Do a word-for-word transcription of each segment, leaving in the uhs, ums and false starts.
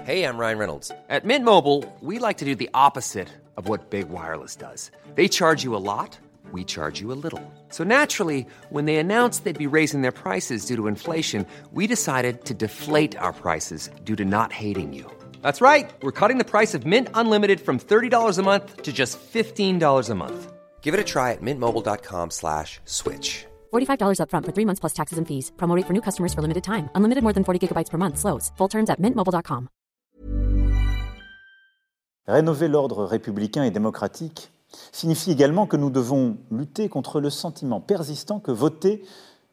Hey, I'm Ryan Reynolds. At Mint Mobile, we like to do the opposite of what Big Wireless does. They charge you a lot, we charge you a little. So naturally, when they announced they'd be raising their prices due to inflation, we decided to deflate our prices due to not hating you. That's right. We're cutting the price of Mint Unlimited from thirty dollars a month to just fifteen dollars a month. Give it a try at mintmobile.com slash switch. forty-five dollars up front for three months plus taxes and fees. Promo rate for new customers for limited time. Unlimited more than forty gigabytes per month. Slows full terms at mint mobile dot com. Rénover l'ordre républicain et démocratique signifie également que nous devons lutter contre le sentiment persistant que voter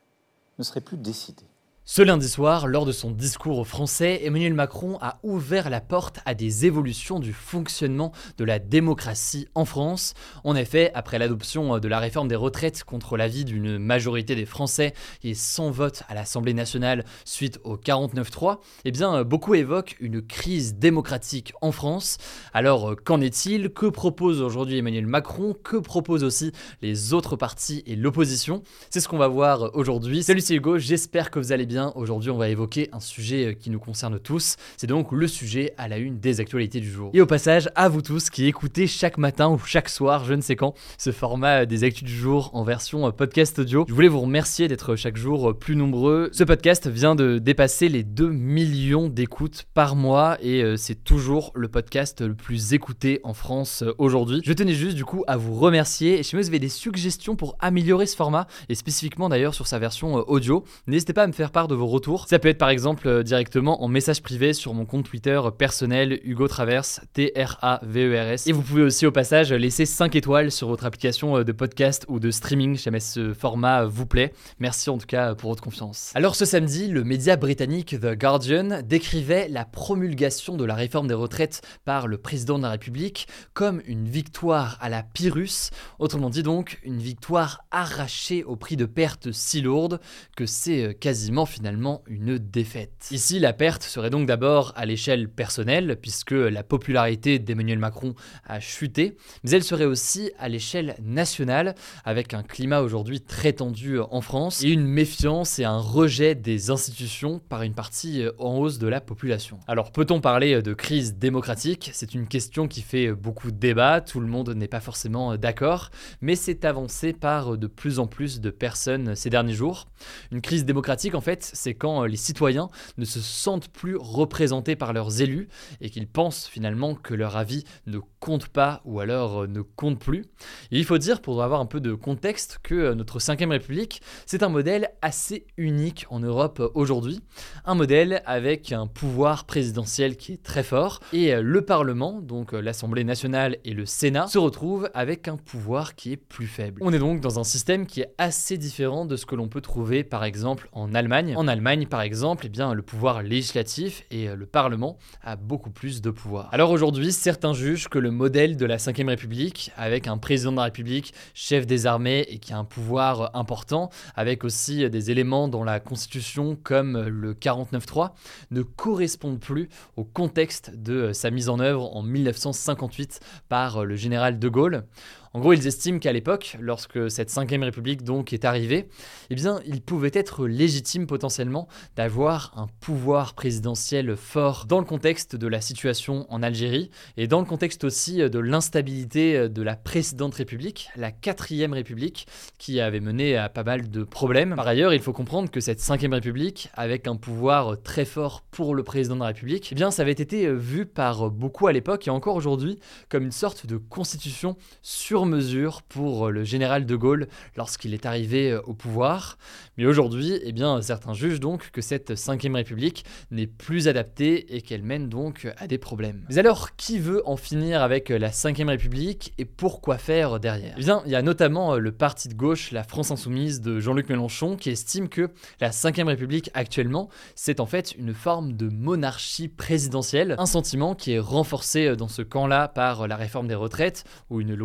ne serait plus décidé. Ce lundi soir, lors de son discours aux Français, Emmanuel Macron a ouvert la porte à des évolutions du fonctionnement de la démocratie en France. En effet, après l'adoption de la réforme des retraites contre l'avis d'une majorité des Français et sans vote à l'Assemblée nationale suite au quarante-neuf trois, eh bien, beaucoup évoquent une crise démocratique en France. Alors, qu'en est-il ? Que propose aujourd'hui Emmanuel Macron ? Que proposent aussi les autres partis et l'opposition ? C'est ce qu'on va voir aujourd'hui. Salut, c'est Hugo, j'espère que vous allez bien. Aujourd'hui, on va évoquer un sujet qui nous concerne tous. C'est donc le sujet à la une des actualités du jour. Et au passage, à vous tous qui écoutez chaque matin ou chaque soir, je ne sais quand, ce format des actus du jour en version podcast audio. Je voulais vous remercier d'être chaque jour plus nombreux. Ce podcast vient de dépasser les deux millions d'écoutes par mois et c'est toujours le podcast le plus écouté en France aujourd'hui. Je tenais juste du coup à vous remercier. Et si vous avez des suggestions pour améliorer ce format et spécifiquement d'ailleurs sur sa version audio, n'hésitez pas à me faire part de vos retours. Ça peut être par exemple euh, directement en message privé sur mon compte Twitter personnel Hugo Travers, T R A V E R S. Et vous pouvez aussi au passage laisser cinq étoiles sur votre application de podcast ou de streaming si jamais ce format vous plaît. Merci en tout cas pour votre confiance. Alors ce samedi, le média britannique The Guardian décrivait la promulgation de la réforme des retraites par le président de la République comme une victoire à la Pyrrhus. Autrement dit donc, une victoire arrachée au prix de pertes si lourdes que c'est quasiment finalement une défaite. Ici, la perte serait donc d'abord à l'échelle personnelle, puisque la popularité d'Emmanuel Macron a chuté, mais elle serait aussi à l'échelle nationale, avec un climat aujourd'hui très tendu en France, et une méfiance et un rejet des institutions par une partie en hausse de la population. Alors, peut-on parler de crise démocratique ? C'est une question qui fait beaucoup de débats, tout le monde n'est pas forcément d'accord, mais c'est avancé par de plus en plus de personnes ces derniers jours. Une crise démocratique, en fait, c'est quand les citoyens ne se sentent plus représentés par leurs élus et qu'ils pensent finalement que leur avis ne compte pas ou alors ne compte plus. Et il faut dire, pour avoir un peu de contexte, que notre cinquième République, c'est un modèle assez unique en Europe aujourd'hui. Un modèle avec un pouvoir présidentiel qui est très fort et le Parlement, donc l'Assemblée nationale et le Sénat, se retrouvent avec un pouvoir qui est plus faible. On est donc dans un système qui est assez différent de ce que l'on peut trouver par exemple en Allemagne. En Allemagne, par exemple, eh bien, le pouvoir législatif et le Parlement a beaucoup plus de pouvoir. Alors aujourd'hui, certains jugent que le modèle de la cinquième République, avec un président de la République, chef des armées et qui a un pouvoir important, avec aussi des éléments dans la Constitution comme le quarante-neuf trois, ne correspondent plus au contexte de sa mise en œuvre en mille neuf cent cinquante-huit par le général de Gaulle. En gros, ils estiment qu'à l'époque, lorsque cette cinquième République donc est arrivée, eh bien, il pouvait être légitime potentiellement d'avoir un pouvoir présidentiel fort dans le contexte de la situation en Algérie et dans le contexte aussi de l'instabilité de la précédente République, la quatrième République, qui avait mené à pas mal de problèmes. Par ailleurs, il faut comprendre que cette cinquième République, avec un pouvoir très fort pour le président de la République, eh bien, ça avait été vu par beaucoup à l'époque et encore aujourd'hui comme une sorte de constitution sur mesure pour le général de Gaulle lorsqu'il est arrivé au pouvoir. Mais aujourd'hui, eh bien, certains jugent donc que cette cinquième République n'est plus adaptée et qu'elle mène donc à des problèmes. Mais alors, qui veut en finir avec la cinquième République et pourquoi faire derrière ? Eh bien, il y a notamment le parti de gauche, la France Insoumise de Jean-Luc Mélenchon, qui estime que la cinquième République actuellement, c'est en fait une forme de monarchie présidentielle, un sentiment qui est renforcé dans ce camp-là par la réforme des retraites, où une loi a pu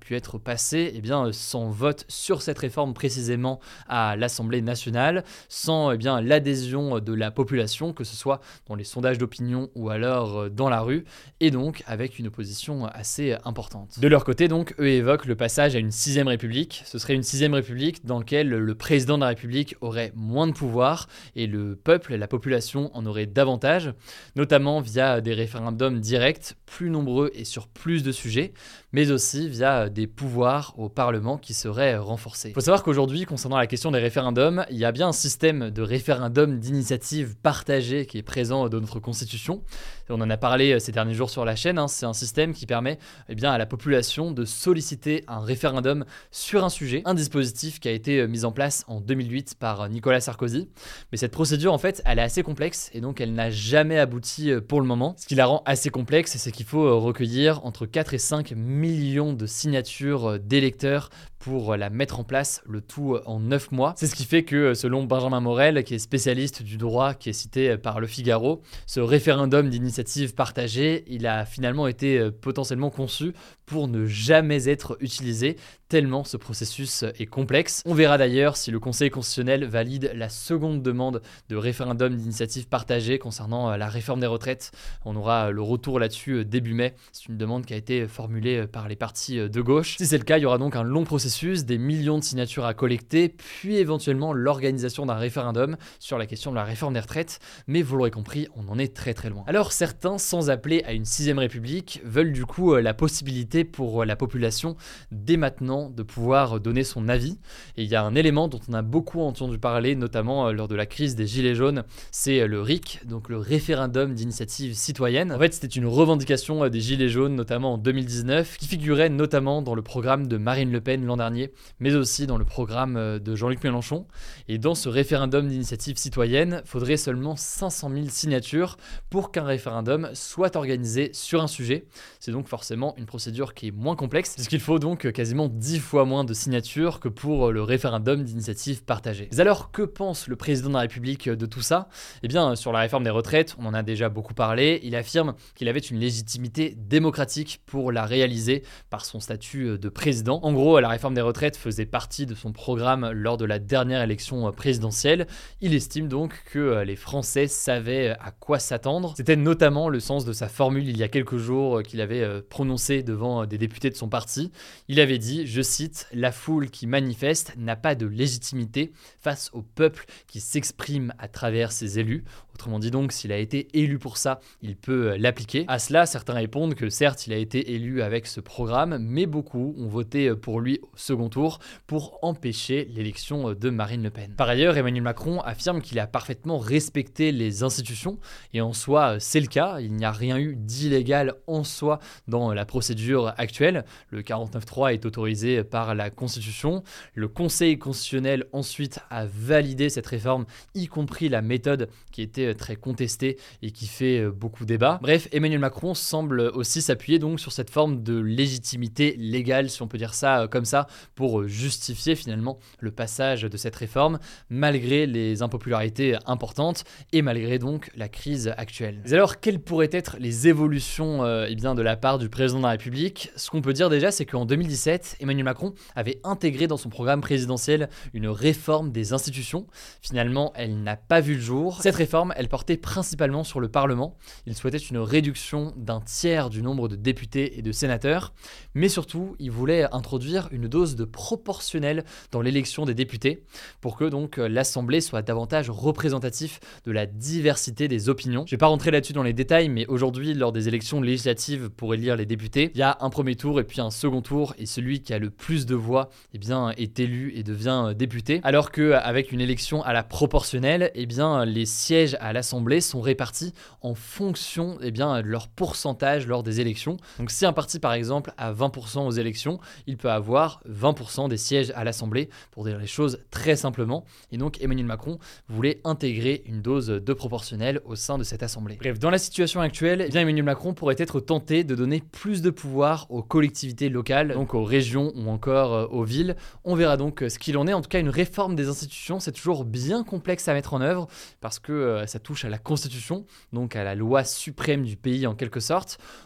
pu être passé eh bien, sans vote sur cette réforme précisément à l'Assemblée nationale, sans eh bien, l'adhésion de la population, que ce soit dans les sondages d'opinion ou alors dans la rue, et donc avec une opposition assez importante. De leur côté, donc, eux évoquent le passage à une sixième république. Ce serait une sixième république dans laquelle le président de la République aurait moins de pouvoir et le peuple, la population, en aurait davantage, notamment via des référendums directs, plus nombreux et sur plus de sujets, mais aussi via des pouvoirs au Parlement qui seraient renforcés. Il faut savoir qu'aujourd'hui, concernant la question des référendums, il y a bien un système de référendum d'initiative partagée qui est présent dans notre Constitution. On en a parlé ces derniers jours sur la chaîne, hein. C'est un système qui permet eh bien, à la population de solliciter un référendum sur un sujet, un dispositif qui a été mis en place en deux mille huit par Nicolas Sarkozy. Mais cette procédure, en fait, elle est assez complexe et donc elle n'a jamais abouti pour le moment. Ce qui la rend assez complexe, c'est qu'il faut recueillir entre quatre et cinq millions de signatures d'électeurs pour la mettre en place, le tout en neuf mois. C'est ce qui fait que, selon Benjamin Morel, qui est spécialiste du droit, qui est cité par Le Figaro, ce référendum d'initiative partagée, il a finalement été potentiellement conçu pour ne jamais être utilisé, tellement ce processus est complexe. On verra d'ailleurs si le Conseil constitutionnel valide la seconde demande de référendum d'initiative partagée concernant la réforme des retraites. On aura le retour là-dessus début mai. C'est une demande qui a été formulée par les partis de gauche. Si c'est le cas, il y aura donc un long processus, des millions de signatures à collecter, puis éventuellement l'organisation d'un référendum sur la question de la réforme des retraites. Mais vous l'aurez compris, on en est très très loin. Alors certains, sans appeler à une sixième république, veulent du coup la possibilité pour la population dès maintenant de pouvoir donner son avis. Et il y a un élément dont on a beaucoup entendu parler, notamment lors de la crise des Gilets jaunes, c'est le R I C, donc le référendum d'initiative citoyenne. En fait, c'était une revendication des Gilets jaunes, notamment en deux mille dix-neuf, qui figurait notamment dans le programme de Marine Le Pen l'an dernier, mais aussi dans le programme de Jean-Luc Mélenchon. Et dans ce référendum d'initiative citoyenne, il faudrait seulement cinq cent mille signatures pour qu'un référendum soit organisé sur un sujet. C'est donc forcément une procédure qui est moins complexe, puisqu'il faut donc quasiment dix fois moins de signatures que pour le référendum d'initiative partagée. Mais alors, que pense le président de la République de tout ça ? Eh bien, sur la réforme des retraites, on en a déjà beaucoup parlé. Il affirme qu'il avait une légitimité démocratique pour la réaliser par son statut de président. En gros, la réforme des retraites faisait partie de son programme lors de la dernière élection présidentielle. Il estime donc que les Français savaient à quoi s'attendre. C'était notamment le sens de sa formule il y a quelques jours qu'il avait prononcée devant des députés de son parti. Il avait dit, je cite, « La foule qui manifeste n'a pas de légitimité face au peuple qui s'exprime à travers ses élus. » Autrement dit donc, s'il a été élu pour ça, il peut l'appliquer. À cela, certains répondent que certes, il a été élu avec ce programme, mais beaucoup ont voté pour lui au second tour pour empêcher l'élection de Marine Le Pen. Par ailleurs, Emmanuel Macron affirme qu'il a parfaitement respecté les institutions, et en soi, c'est le cas. Il n'y a rien eu d'illégal en soi dans la procédure actuelle. Le quarante-neuf trois est autorisé par la Constitution. Le Conseil constitutionnel ensuite a validé cette réforme, y compris la méthode qui était très contestée et qui fait beaucoup débat. Bref, Emmanuel Macron semble aussi s'appuyer donc sur cette forme de légitimité légale, si on peut dire ça comme ça, pour justifier finalement le passage de cette réforme, malgré les impopularités importantes et malgré donc la crise actuelle. Mais alors, quelles pourraient être les évolutions euh, eh bien, de la part du président de la République ? Ce qu'on peut dire déjà, c'est qu'en deux mille dix-sept, Emmanuel Macron avait intégré dans son programme présidentiel une réforme des institutions. Finalement, elle n'a pas vu le jour. Cette réforme, elle portait principalement sur le Parlement. Il souhaitait une réduction d'un tiers du nombre de députés et de sénateurs, mais surtout, il voulait introduire une dose de proportionnel dans l'élection des députés pour que donc l'Assemblée soit davantage représentative de la diversité des opinions. Je ne vais pas rentrer là-dessus dans les détails, mais aujourd'hui, lors des élections législatives pour élire les députés, il y a un premier tour et puis un second tour, et celui qui a le plus de voix eh bien, est élu et devient député, alors qu'avec une élection à la proportionnelle, eh bien, les sièges à l'Assemblée sont répartis en fonction eh bien, de leur pourcentage lors des élections. Donc si un parti par exemple a vingt pour cent aux élections, il peut avoir vingt pour cent des sièges à l'Assemblée, pour dire les choses très simplement. Et donc Emmanuel Macron voulait intégrer une dose de proportionnel au sein de cette Assemblée. Bref, dans la situation actuelle, eh bien, Emmanuel Macron pourrait être tenté de donner plus de pouvoir aux collectivités locales, donc aux régions ou encore aux villes. On verra donc ce qu'il en est. En tout cas, une réforme des institutions, c'est toujours bien complexe à mettre en œuvre parce que euh, ça touche à la Constitution, donc à la loi suprême du pays en quelque sorte.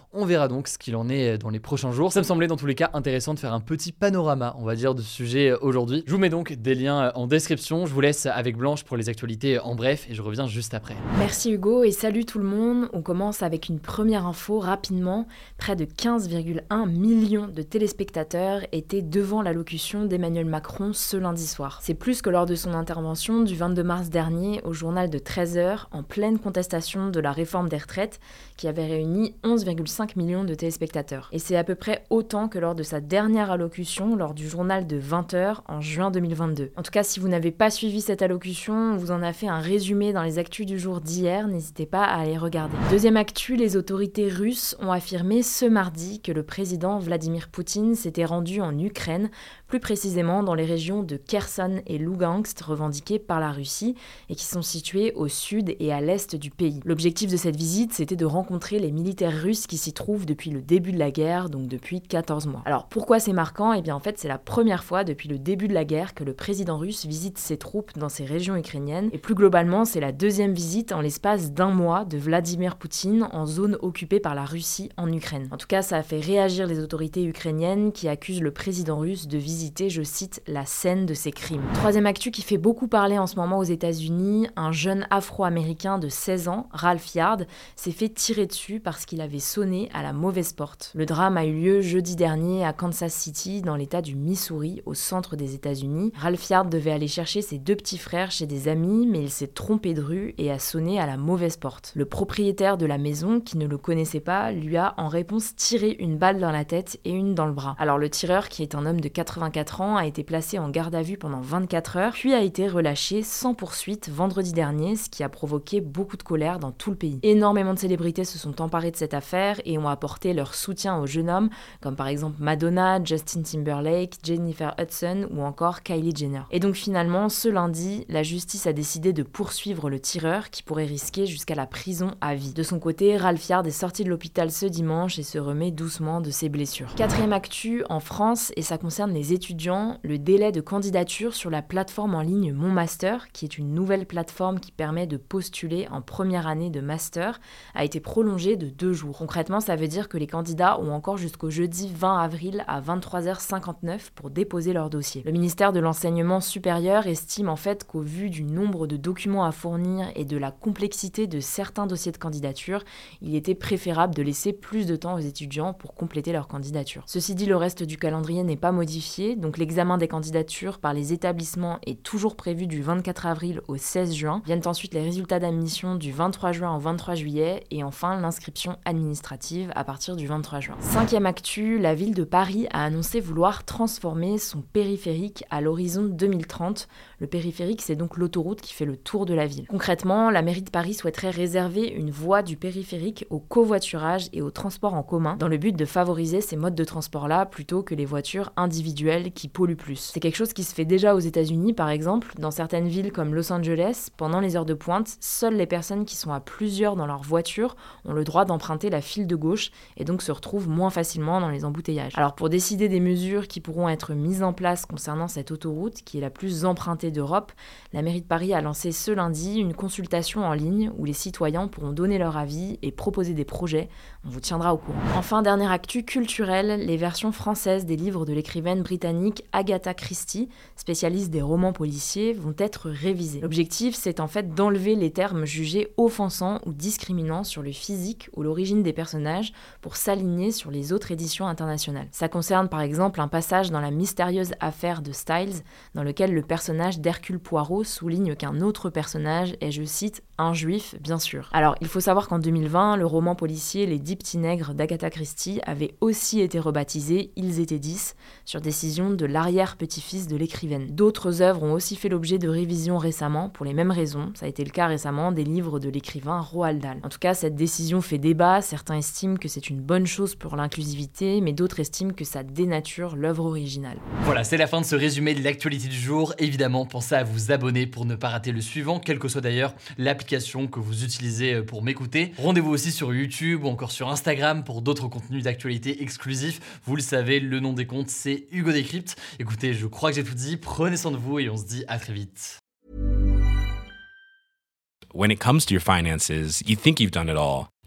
On verra donc ce qu'il en est dans les prochains jours. Ça me semblait dans tous les cas intéressant de faire un petit panorama, on va dire, de ce sujet aujourd'hui. Je vous mets donc des liens en description. Je vous laisse avec Blanche pour les actualités en bref et je reviens juste après. Merci Hugo et salut tout le monde. On commence avec une première info rapidement. Près de quinze virgule un millions de téléspectateurs étaient devant l'allocution d'Emmanuel Macron ce lundi soir. C'est plus que lors de son intervention du vingt-deux mars dernier au journal de treize heures en pleine contestation de la réforme des retraites qui avait réuni onze virgule cinq millions de téléspectateurs. Et c'est à peu près autant que lors de sa dernière allocution lors du journal de vingt heures en juin deux mille vingt-deux. En tout cas, si vous n'avez pas suivi cette allocution, on vous en a fait un résumé dans les actus du jour d'hier, n'hésitez pas à aller regarder. Deuxième actu, les autorités russes ont affirmé ce mardi que le président Vladimir Poutine s'était rendu en Ukraine, plus précisément dans les régions de Kherson et Lugansk revendiquées par la Russie et qui sont situées au sud et à l'est du pays. L'objectif de cette visite, c'était de rencontrer les militaires russes qui s'y trouvent depuis le début de la guerre, donc depuis quatorze mois. Alors pourquoi c'est marquant ? Eh bien en fait c'est la première fois depuis le début de la guerre que le président russe visite ses troupes dans ces régions ukrainiennes et plus globalement c'est la deuxième visite en l'espace d'un mois de Vladimir Poutine en zone occupée par la Russie en Ukraine. En tout cas ça a fait réagir les autorités ukrainiennes qui accusent le président russe de visiter, je cite, la scène de ses crimes. Troisième actu qui fait beaucoup parler en ce moment aux États-Unis, un jeune afro-américain de seize ans, Ralph Yard, s'est fait tirer dessus parce qu'il avait sonné à la mauvaise porte. Le drame a eu lieu jeudi dernier à Kansas City, dans l'état du Missouri, au centre des États-Unis. Ralph Yard devait aller chercher ses deux petits frères chez des amis, mais il s'est trompé de rue et a sonné à la mauvaise porte. Le propriétaire de la maison, qui ne le connaissait pas, lui a en réponse tiré une balle dans la tête et une dans le bras. Alors le tireur, qui est un homme de quatre-vingt-quatre ans, a été placé en garde à vue pendant vingt-quatre heures, puis a été relâché sans poursuite vendredi dernier, ce qui a provoqué beaucoup de colère dans tout le pays. Énormément de célébrités se sont emparées de cette affaire et ont apporté leur soutien au jeune homme, comme par exemple Madonna, Justin Timberlake, Jennifer Hudson ou encore Kylie Jenner. Et donc finalement, ce lundi, la justice a décidé de poursuivre le tireur qui pourrait risquer jusqu'à la prison à vie. De son côté, Ralph Yard est sorti de l'hôpital ce dimanche et se remet doucement de ses blessures. Quatrième actu, en France, et ça concerne les étudiants, le délai de candidature sur la plateforme en ligne Mon Master, qui est une nouvelle plateforme qui permet de postuler en première année de master, a été prolongé de deux jours. Concrètement, ça veut dire que les candidats ont encore jusqu'au jeudi vingt avril à vingt-trois heures cinquante-neuf pour déposer leur dossier. Le ministère de l'Enseignement supérieur estime en fait qu'au vu du nombre de documents à fournir et de la complexité de certains dossiers de candidature, il était préférable de laisser plus de temps aux étudiants pour compléter leur candidature. Ceci dit, le reste du calendrier n'est pas modifié, donc l'examen des candidatures par les établissements est toujours prévu du vingt-quatre avril au seize juin. Viennent ensuite les résultats d'admission du vingt-trois juin au vingt-trois juillet et enfin l'inscription administrative à partir du vingt-trois juin. Cinquième actu, la ville de Paris a annoncé vouloir transformer son périphérique à l'horizon deux mille trente. Le périphérique, c'est donc l'autoroute qui fait le tour de la ville. Concrètement, la mairie de Paris souhaiterait réserver une voie du périphérique au covoiturage et au transport en commun dans le but de favoriser ces modes de transport-là plutôt que les voitures individuelles qui polluent plus. C'est quelque chose qui se fait déjà aux États-Unis par exemple. Dans certaines villes comme Los Angeles, pendant les heures de pointe, seules les personnes qui sont à plusieurs dans leur voiture ont le droit d'emprunter la file de gauche et donc se retrouvent moins facilement dans les embouteillages. Alors pour décider des mesures qui pourront être mises en place concernant cette autoroute qui est la plus empruntée d'Europe, la mairie de Paris a lancé ce lundi une consultation en ligne où les citoyens pourront donner leur avis et proposer des projets. On vous tiendra au courant. Enfin, dernière actu culturelle, les versions françaises des livres de l'écrivaine britannique Agatha Christie, spécialiste des romans policiers, vont être révisées. L'objectif, c'est en fait d'enlever les termes jugés offensants ou discriminants sur le physique ou l'origine des personnages pour s'aligner sur les autres éditions internationales. Ça concerne par exemple un passage dans la mystérieuse affaire de Styles, dans lequel le personnage d'Hercule Poirot souligne qu'un autre personnage est, je cite, un juif, bien sûr. Alors, il faut savoir qu'en deux mille vingt, le roman policier Les Dix Petits Nègres d'Agatha Christie avait aussi été rebaptisé Ils étaient dix, sur décision de l'arrière-petit-fils de l'écrivaine. D'autres œuvres ont aussi fait l'objet de révisions récemment, pour les mêmes raisons. Ça a été le cas récemment des livres de l'écrivain Roald Dahl. En tout cas, cette décision fait débat. Certains estiment que c'est une bonne chose pour l'inclusivité, mais d'autres estiment que ça dénature l'œuvre originale. Voilà, c'est la fin de ce résumé de l'actualité du jour. Évidemment, pensez à vous abonner pour ne pas rater le suivant, quelle que soit d'ailleurs l'application que vous utilisez pour m'écouter. Rendez-vous aussi sur YouTube ou encore sur Instagram pour d'autres contenus d'actualité exclusifs. Vous le savez, le nom des comptes, c'est Hugo Décrypte. Écoutez, je crois que j'ai tout dit. Prenez soin de vous et on se dit à très vite. When it comes to your finances, you think you've done it all.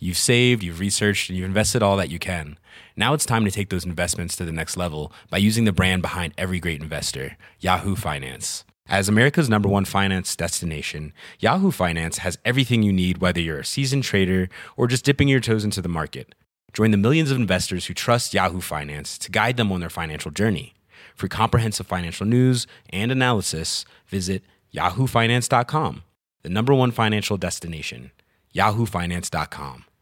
You've saved, you've researched, and you've invested all that you can. Now it's time to take those investments to the next level by using the brand behind every great investor, Yahoo Finance. As America's number one finance destination, Yahoo Finance has everything you need, whether you're a seasoned trader or just dipping your toes into the market. Join the millions of investors who trust Yahoo Finance to guide them on their financial journey. For comprehensive financial news and analysis, visit yahoo finance dot com, the number one financial destination, yahoo finance dot com.